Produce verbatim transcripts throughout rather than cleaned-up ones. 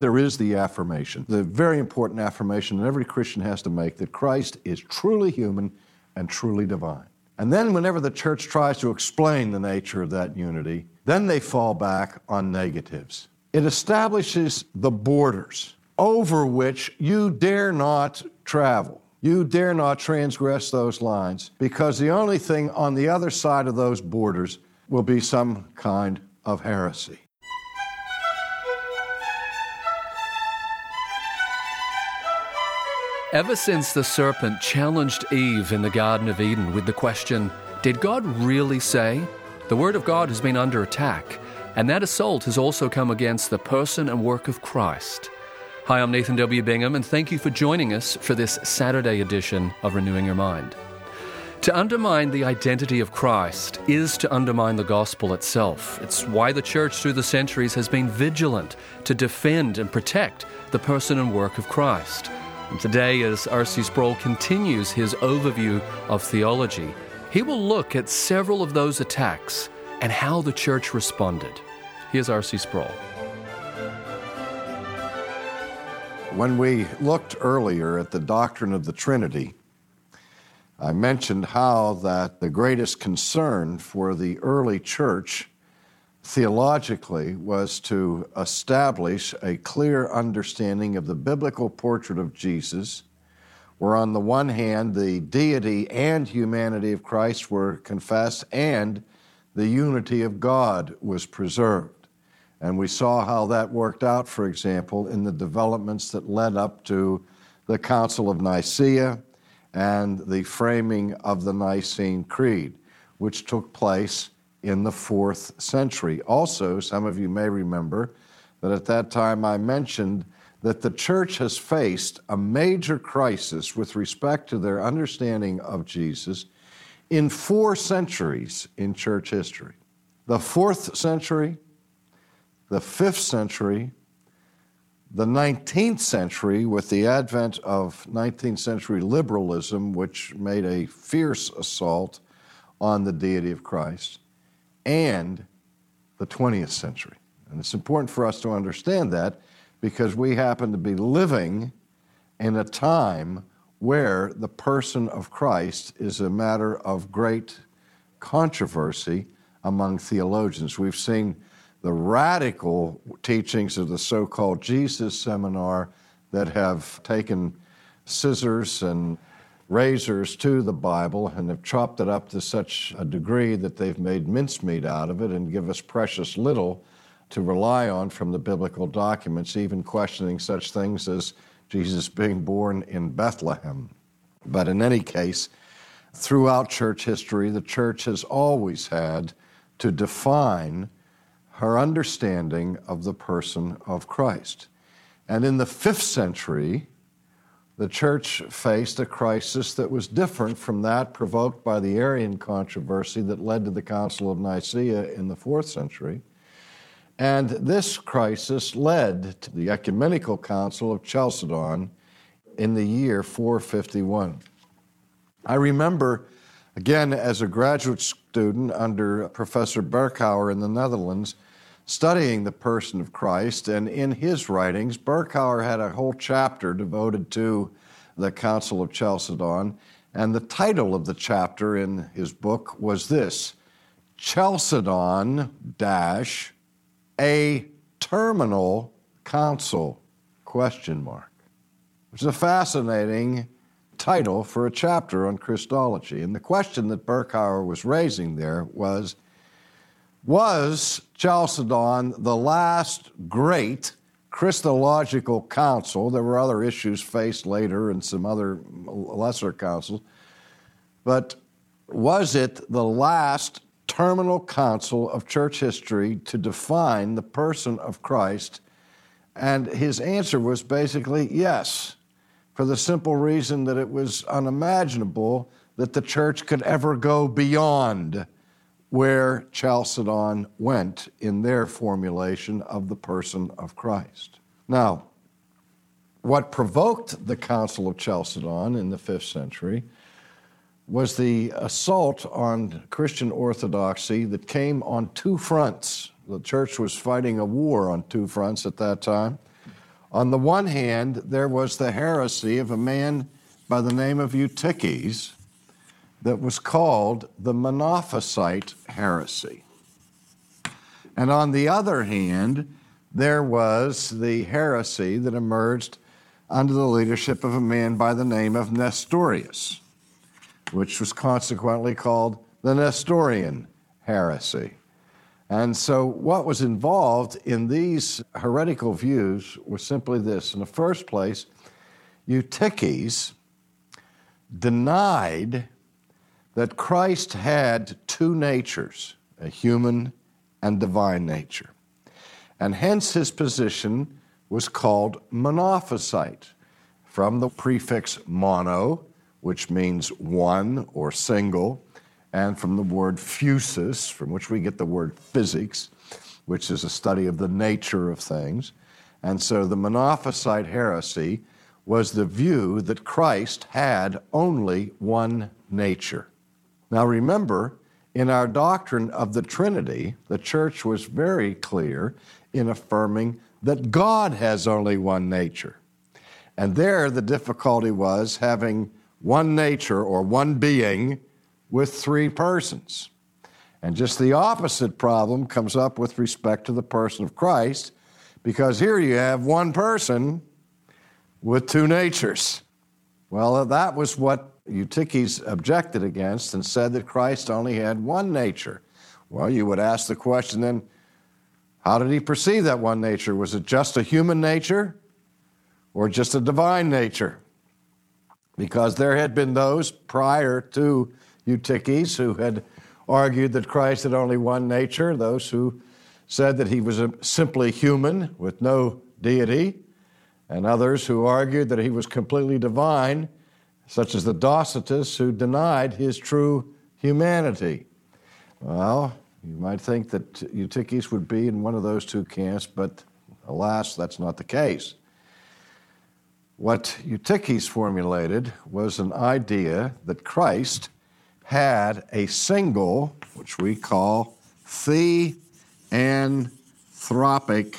there is the affirmation, the very important affirmation that every Christian has to make, that Christ is truly human and truly divine. And then whenever the church tries to explain the nature of that unity, then they fall back on negatives. It establishes the borders over which you dare not travel. You dare not transgress those lines, because the only thing on the other side of those borders will be some kind of heresy. Ever since the serpent challenged Eve in the Garden of Eden with the question, did God really say? The Word of God has been under attack, and that assault has also come against the person and work of Christ. Hi, I'm Nathan W. Bingham, and thank you for joining us for this Saturday edition of Renewing Your Mind. To undermine the identity of Christ is to undermine the gospel itself. It's why the church through the centuries has been vigilant to defend and protect the person and work of Christ. And today, as R C Sproul continues his overview of theology, he will look at several of those attacks and how the church responded. Here's R C Sproul. When we looked earlier at the doctrine of the Trinity, I mentioned how that the greatest concern for the early church theologically was to establish a clear understanding of the biblical portrait of Jesus, where on the one hand the deity and humanity of Christ were confessed and the unity of God was preserved. And we saw how that worked out, for example, in the developments that led up to the Council of Nicaea and the framing of the Nicene Creed, which took place in the fourth century. Also, some of you may remember that at that time I mentioned that the church has faced a major crisis with respect to their understanding of Jesus in four centuries in church history. The fourth century, the fifth century, the nineteenth century with the advent of nineteenth century liberalism, which made a fierce assault on the deity of Christ, and the twentieth century. And it's important for us to understand that because we happen to be living in a time where the person of Christ is a matter of great controversy among theologians. We've seen the radical teachings of the so-called Jesus Seminar that have taken scissors and razors to the Bible and have chopped it up to such a degree that they've made mincemeat out of it and give us precious little to rely on from the biblical documents, even questioning such things as Jesus being born in Bethlehem. But in any case, throughout church history, the church has always had to define her understanding of the person of Christ. And in the fifth century, the church faced a crisis that was different from that provoked by the Arian controversy that led to the Council of Nicaea in the fourth century. And this crisis led to the Ecumenical Council of Chalcedon in the year four fifty-one. I remember, again, as a graduate student under Professor Berkouwer in the Netherlands, studying the person of Christ, and in his writings, Berkouwer had a whole chapter devoted to the Council of Chalcedon, and the title of the chapter in his book was this, Chalcedon dash a terminal council, question mark, which is a fascinating title for a chapter on Christology. And the question that Berkouwer was raising there was, was Chalcedon the last great Christological council? There were other issues faced later and some other lesser councils, but was it the last terminal council of church history to define the person of Christ? And his answer was basically yes, for the simple reason that it was unimaginable that the church could ever go beyond where Chalcedon went in their formulation of the person of Christ. Now, what provoked the Council of Chalcedon in the fifth century was the assault on Christian orthodoxy that came on two fronts. The church was fighting a war on two fronts at that time. On the one hand, there was the heresy of a man by the name of Eutyches that was called the Monophysite heresy. And on the other hand, there was the heresy that emerged under the leadership of a man by the name of Nestorius, which was consequently called the Nestorian heresy. And so what was involved in these heretical views was simply this. In the first place, Eutyches denied that Christ had two natures, a human and divine nature. And hence his position was called monophysite, from the prefix mono, which means one or single, and from the word physis, from which we get the word physics, which is a study of the nature of things. And so the Monophysite heresy was the view that Christ had only one nature. Now remember, in our doctrine of the Trinity, the church was very clear in affirming that God has only one nature. And there the difficulty was having one nature or one being with three persons. And just the opposite problem comes up with respect to the person of Christ, because here you have one person with two natures. Well, that was what Eutyches objected against and said that Christ only had one nature. Well, you would ask the question then, how did he perceive that one nature? Was it just a human nature or just a divine nature? Because there had been those prior to Eutyches who had argued that Christ had only one nature, those who said that he was a, simply human with no deity, and others who argued that he was completely divine, such as the Docetists, who denied his true humanity. Well, you might think that Eutyches would be in one of those two camps, but alas, that's not the case. What Eutyches formulated was an idea that Christ had a single, which we call theanthropic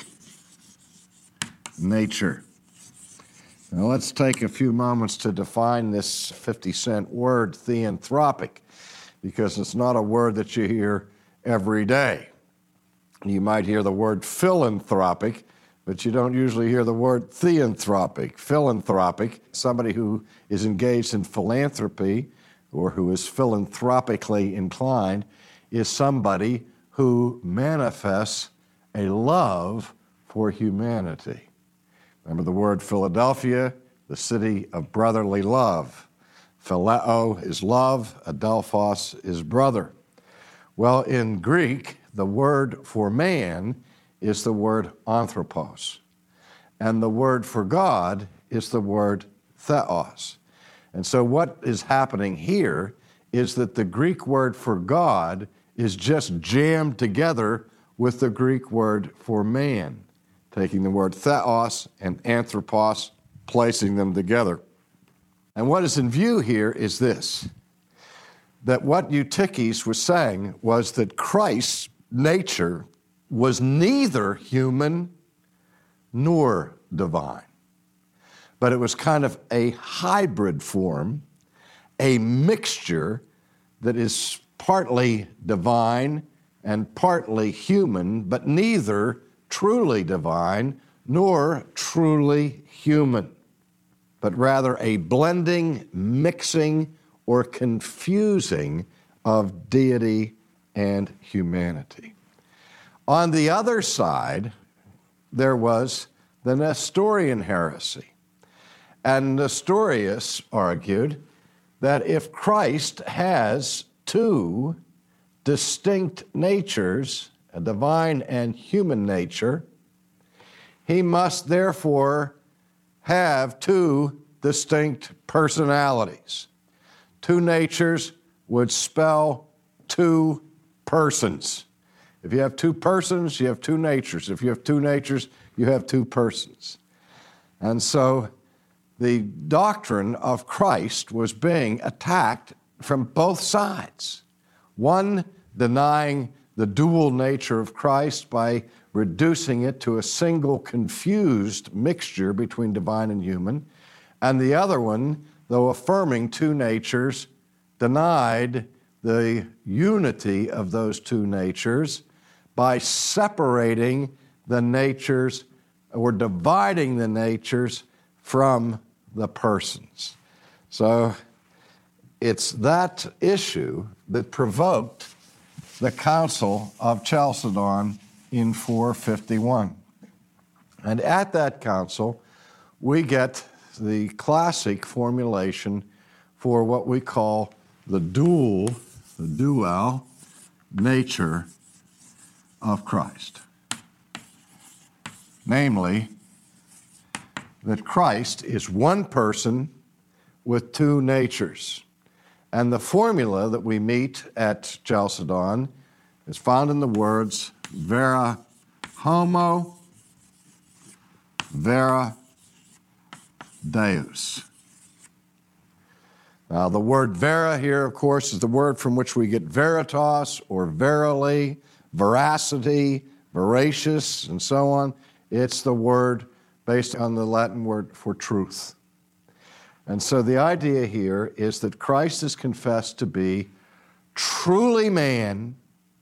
nature. Now let's take a few moments to define this fifty cent word, theanthropic, because it's not a word that you hear every day. You might hear the word philanthropic, but you don't usually hear the word theanthropic. Philanthropic, somebody who is engaged in philanthropy or who is philanthropically inclined, is somebody who manifests a love for humanity. Remember the word Philadelphia, the city of brotherly love. Phileo is love, adelphos is brother. Well, in Greek, the word for man is the word anthropos, and the word for God is the word theos. And so what is happening here is that the Greek word for God is just jammed together with the Greek word for man, taking the word theos and anthropos, placing them together. And what is in view here is this, that what Eutyches was saying was that Christ's nature was neither human nor divine, but it was kind of a hybrid form, a mixture that is partly divine and partly human, but neither truly divine nor truly human, but rather a blending, mixing, or confusing of deity and humanity. On the other side, there was the Nestorian heresy. And Nestorius argued that if Christ has two distinct natures, a divine and human nature, he must therefore have two distinct personalities. Two natures would spell two persons. If you have two persons, you have two natures. If you have two natures, you have two persons. And so the doctrine of Christ was being attacked from both sides. One denying the dual nature of Christ by reducing it to a single confused mixture between divine and human, and the other one, though affirming two natures, denied the unity of those two natures by separating the natures or dividing the natures from the persons. So it's that issue that provoked the Council of Chalcedon in four fifty-one. And at that council, we get the classic formulation for what we call the dual, the dual nature of Christ. Namely, that Christ is one person with two natures. And the formula that we meet at Chalcedon is found in the words vera homo, vera Deus. Now, the word vera here, of course, is the word from which we get veritas or verily, veracity, veracious, and so on. It's the word based on the Latin word for truth. And so the idea here is that Christ is confessed to be truly man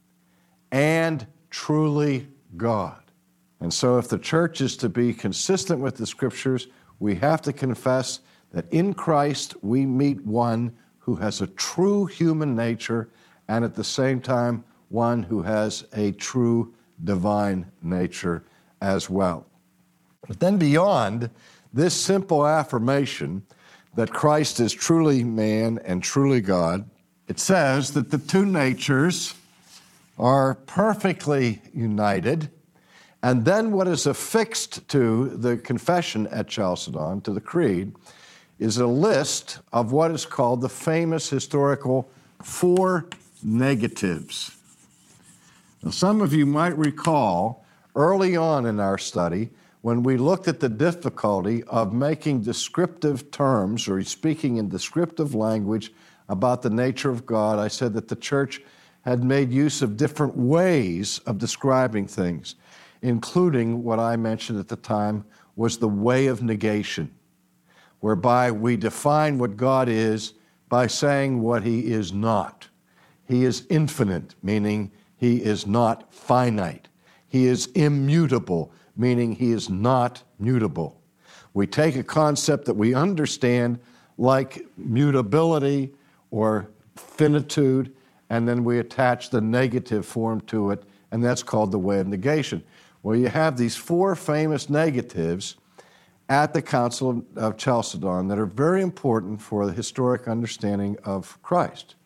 and truly God. And so if the church is to be consistent with the Scriptures, we have to confess that in Christ we meet one who has a true human nature and at the same time one who has a true divine nature as well. But then beyond this simple affirmation that Christ is truly man and truly God, it says that the two natures are perfectly united. And then what is affixed to the confession at Chalcedon, to the creed, is a list of what is called the famous historical four negatives. Now, some of you might recall early on in our study when we looked at the difficulty of making descriptive terms or speaking in descriptive language about the nature of God. I said that the church had made use of different ways of describing things, including what I mentioned at the time was the way of negation, whereby we define what God is by saying what he is not. He is infinite, meaning he is not finite. He is immutable, meaning he is not mutable. We take a concept that we understand like mutability or finitude, and then we attach the negative form to it, and that's called the way of negation. Well, you have these four famous negatives at the Council of Chalcedon that are very important for the historic understanding of Christ.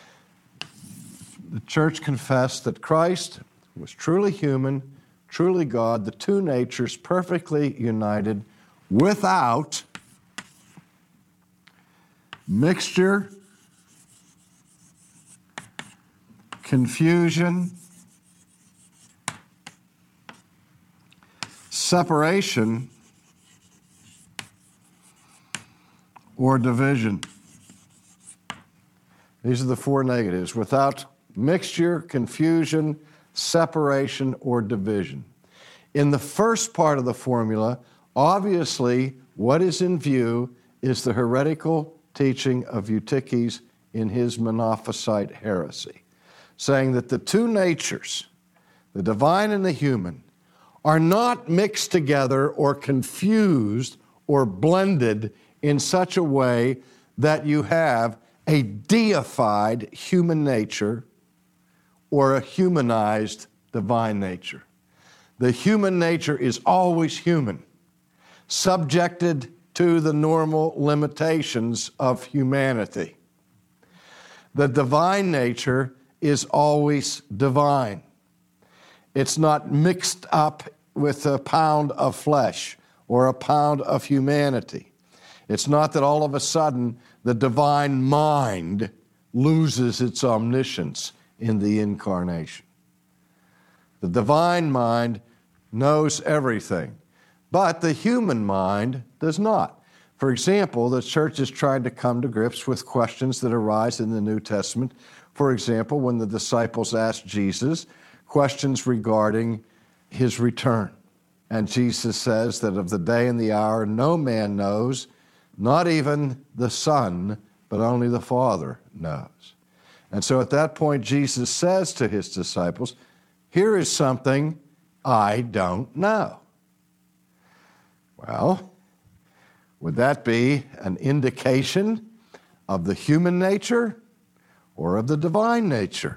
The church confessed that Christ was truly human, truly God, the two natures perfectly united, without mixture, confusion, separation, or division. These are the four negatives: without mixture, confusion, separation, or division. In the first part of the formula, obviously what is in view is the heretical teaching of Eutyches in his Monophysite heresy, saying that the two natures, the divine and the human, are not mixed together or confused or blended in such a way that you have a deified human nature or a humanized divine nature. The human nature is always human, subjected to the normal limitations of humanity. The divine nature is always divine. It's not mixed up with a pound of flesh or a pound of humanity. It's not that all of a sudden the divine mind loses its omniscience in the incarnation. The divine mind knows everything, but the human mind does not. For example, the church is trying to come to grips with questions that arise in the New Testament. For example, when the disciples asked Jesus questions regarding his return. And Jesus says that of the day and the hour no man knows, not even the Son, but only the Father knows. And so at that point, Jesus says to his disciples, here is something I don't know. Well, would that be an indication of the human nature or of the divine nature?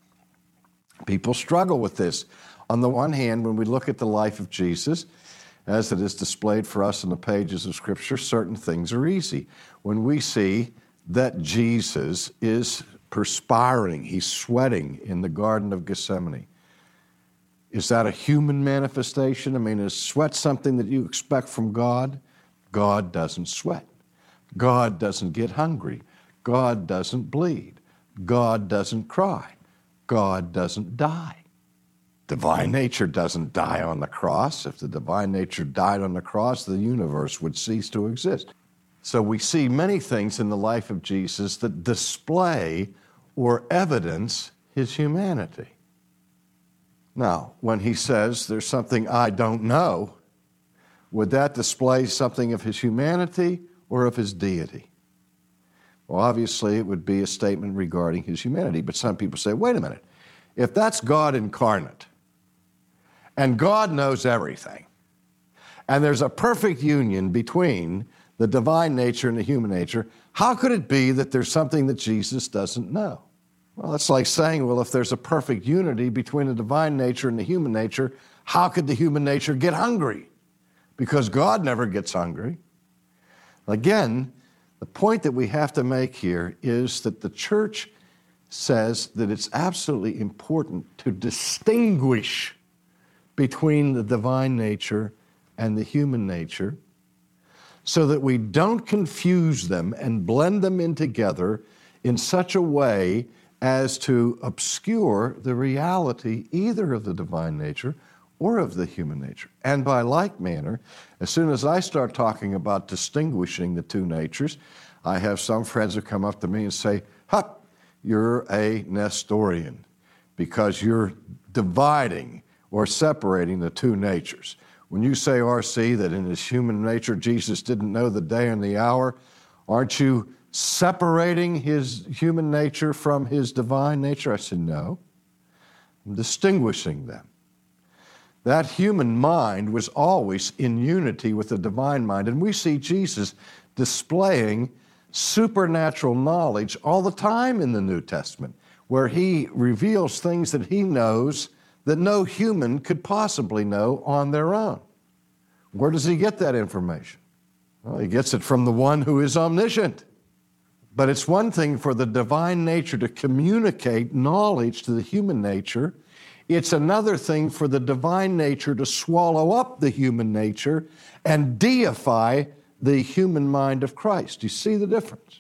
People struggle with this. On the one hand, when we look at the life of Jesus, as it is displayed for us in the pages of Scripture, certain things are easy. When we see that Jesus is perspiring, he's sweating in the Garden of Gethsemane, is that a human manifestation? I mean, is sweat something that you expect from God? God doesn't sweat. God doesn't get hungry. God doesn't bleed. God doesn't cry. God doesn't die. Divine nature doesn't die on the cross. If the divine nature died on the cross, the universe would cease to exist. So we see many things in the life of Jesus that display or evidence his humanity. Now, when he says there's something I don't know, would that display something of his humanity or of his deity? Well, obviously, it would be a statement regarding his humanity. But some people say, wait a minute, if that's God incarnate, and God knows everything, and there's a perfect union between the divine nature and the human nature, how could it be that there's something that Jesus doesn't know? Well, it's like saying, well, if there's a perfect unity between the divine nature and the human nature, how could the human nature get hungry? Because God never gets hungry. Again, the point that we have to make here is that the church says that it's absolutely important to distinguish between the divine nature and the human nature so that we don't confuse them and blend them in together in such a way as to obscure the reality either of the divine nature or of the human nature. And by like manner, as soon as I start talking about distinguishing the two natures, I have some friends who come up to me and say, ha, you're a Nestorian because you're dividing or separating the two natures. When you say, R C, that in his human nature Jesus didn't know the day and the hour, aren't you separating his human nature from his divine nature? I said, no. I'm distinguishing them. That human mind was always in unity with the divine mind, and we see Jesus displaying supernatural knowledge all the time in the New Testament, where he reveals things that he knows that no human could possibly know on their own. Where does he get that information? Well, he gets it from the one who is omniscient. But it's one thing for the divine nature to communicate knowledge to the human nature. It's another thing for the divine nature to swallow up the human nature and deify the human mind of Christ. You see the difference?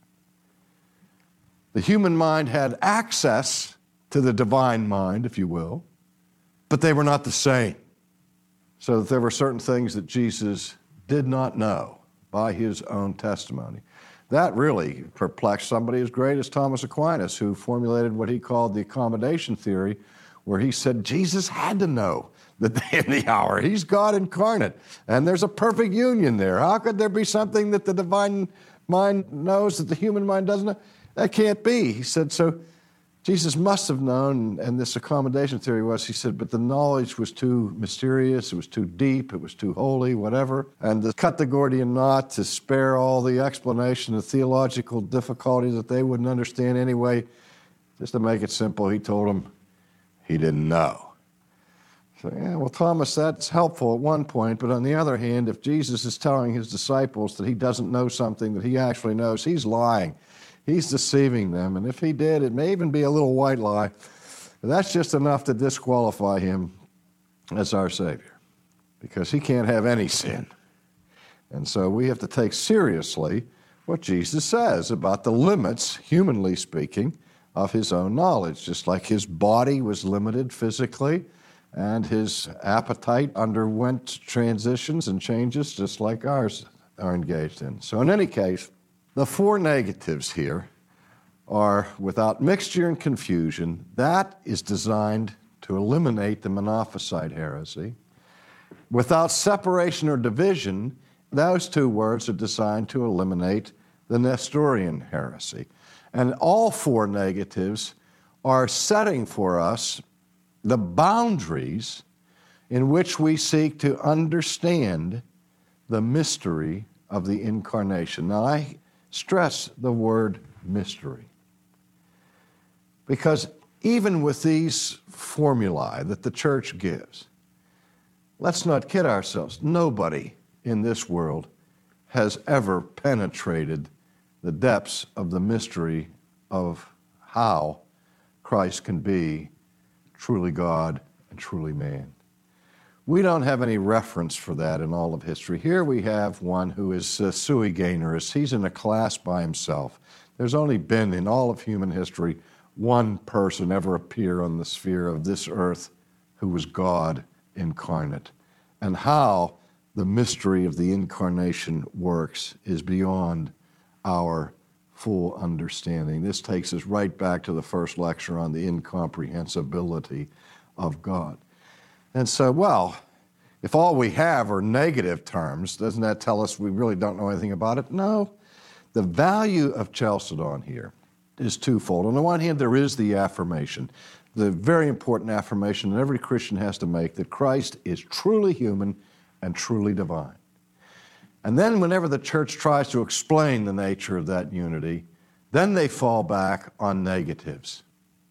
The human mind had access to the divine mind, if you will, but they were not the same. So that there were certain things that Jesus did not know by his own testimony. That really perplexed somebody as great as Thomas Aquinas, who formulated what he called the accommodation theory, where he said Jesus had to know the day and the hour. He's God incarnate, and there's a perfect union there. How could there be something that the divine mind knows that the human mind doesn't know? That can't be. He said, so Jesus must have known, and this accommodation theory was, he said, but the knowledge was too mysterious, it was too deep, it was too holy, whatever. And to cut the Gordian knot, to spare all the explanation, the theological difficulties that they wouldn't understand anyway, just to make it simple, he told them he didn't know. So, yeah, well, Thomas, that's helpful at one point, but on the other hand, if Jesus is telling his disciples that he doesn't know something that he actually knows, he's lying. He's deceiving them, and if he did, it may even be a little white lie. But that's just enough to disqualify him as our Savior, because he can't have any sin. And so we have to take seriously what Jesus says about the limits, humanly speaking, of his own knowledge, just like his body was limited physically, and his appetite underwent transitions and changes just like ours are engaged in. So in any case, the four negatives here are without mixture and confusion. That is designed to eliminate the Monophysite heresy. Without separation or division, those two words are designed to eliminate the Nestorian heresy. And all four negatives are setting for us the boundaries in which we seek to understand the mystery of the incarnation. Now, I stress the word mystery because even with these formulae that the church gives, let's not kid ourselves. Nobody in this world has ever penetrated the depths of the mystery of how Christ can be truly God and truly man. We don't have any reference for that in all of history. Here we have one who is uh, sui generis. He's in a class by himself. There's only been in all of human history one person ever appear on the sphere of this earth who was God incarnate. And how the mystery of the incarnation works is beyond our full understanding. This takes us right back to the first lecture on the incomprehensibility of God. And so, well, if all we have are negative terms, doesn't that tell us we really don't know anything about it? No. The value of Chalcedon here is twofold. On the one hand, there is the affirmation, the very important affirmation that every Christian has to make, that Christ is truly human and truly divine. And then whenever the church tries to explain the nature of that unity, then they fall back on negatives.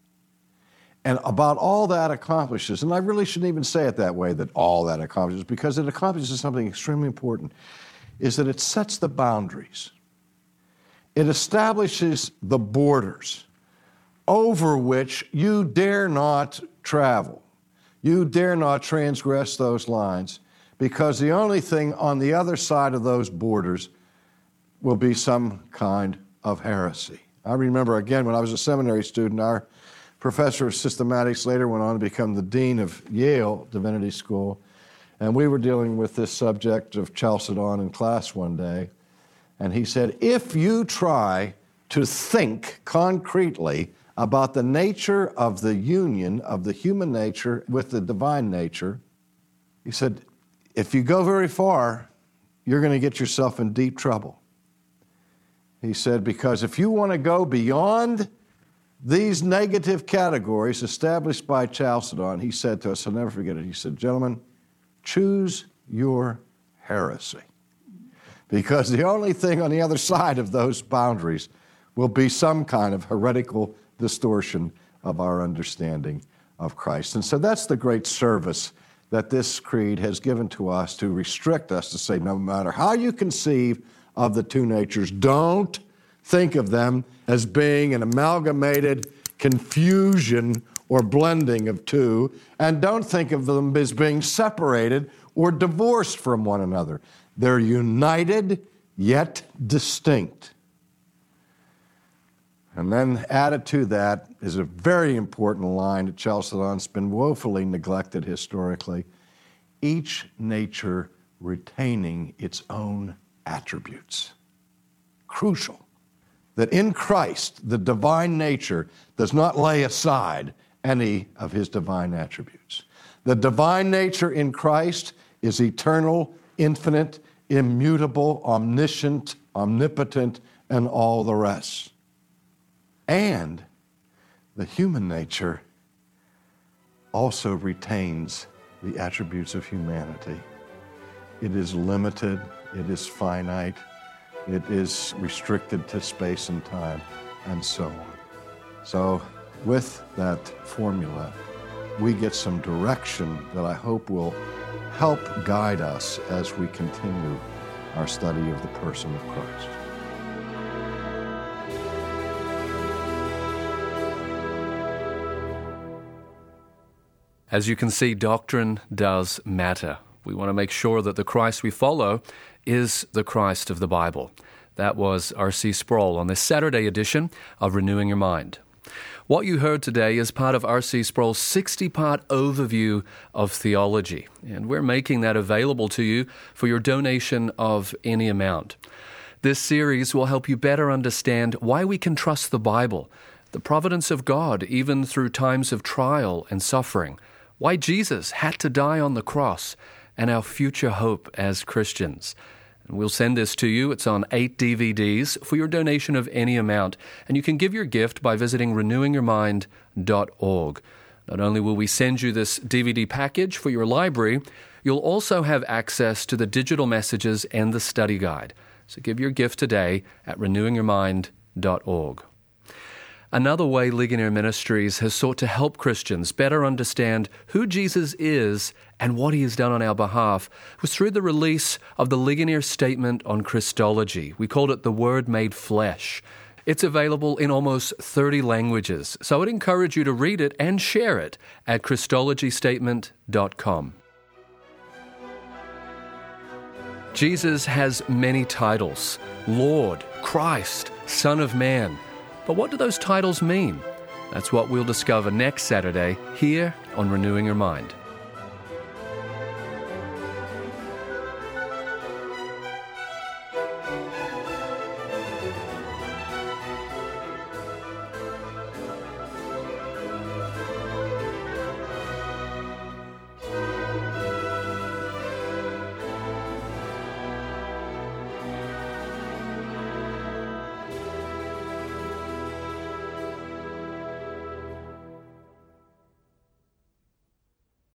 And about all that accomplishes, and I really shouldn't even say it that way, that all that accomplishes, because it accomplishes something extremely important, is that it sets the boundaries. It establishes the borders over which you dare not travel. You dare not transgress those lines, because the only thing on the other side of those borders will be some kind of heresy. I remember, again, when I was a seminary student, our professor of systematics later went on to become the dean of Yale Divinity School, and we were dealing with this subject of Chalcedon in class one day, and he said, if you try to think concretely about the nature of the union of the human nature with the divine nature, he said, if you go very far, you're going to get yourself in deep trouble. He said, because if you want to go beyond these negative categories established by Chalcedon, he said to us, I'll never forget it, he said, gentlemen, choose your heresy. Because the only thing on the other side of those boundaries will be some kind of heretical distortion of our understanding of Christ. And so that's the great service that this creed has given to us, to restrict us to say, no matter how you conceive of the two natures, don't think of them as being an amalgamated confusion or blending of two, and don't think of them as being separated or divorced from one another. They're united yet distinct. And then added to that is a very important line that Chalcedon's been woefully neglected historically. Each nature retaining its own attributes. Crucial. That in Christ, the divine nature does not lay aside any of his divine attributes. The divine nature in Christ is eternal, infinite, immutable, omniscient, omnipotent, and all the rest. And the human nature also retains the attributes of humanity. It is limited, it is finite, it is restricted to space and time, and so on. So with that formula, we get some direction that I hope will help guide us as we continue our study of the person of Christ. As you can see, doctrine does matter. We want to make sure that the Christ we follow is the Christ of the Bible. That was R C Sproul on this Saturday edition of Renewing Your Mind. What you heard today is part of R C Sproul's sixty-part overview of theology, and we're making that available to you for your donation of any amount. This series will help you better understand why we can trust the Bible, the providence of God even through times of trial and suffering, why Jesus had to die on the cross, and our future hope as Christians. And we'll send this to you. It's on eight D V Ds for your donation of any amount, and you can give your gift by visiting renewing your mind dot org. Not only will we send you this D V D package for your library, you'll also have access to the digital messages and the study guide. So give your gift today at renewing your mind dot org. Another way Ligonier Ministries has sought to help Christians better understand who Jesus is and what he has done on our behalf was through the release of the Ligonier Statement on Christology. We called it The Word Made Flesh. It's available in almost thirty languages, so I'd encourage you to read it and share it at Christology Statement dot com. Jesus has many titles: Lord, Christ, Son of Man. But what do those titles mean? That's what we'll discover next Saturday here on Renewing Your Mind.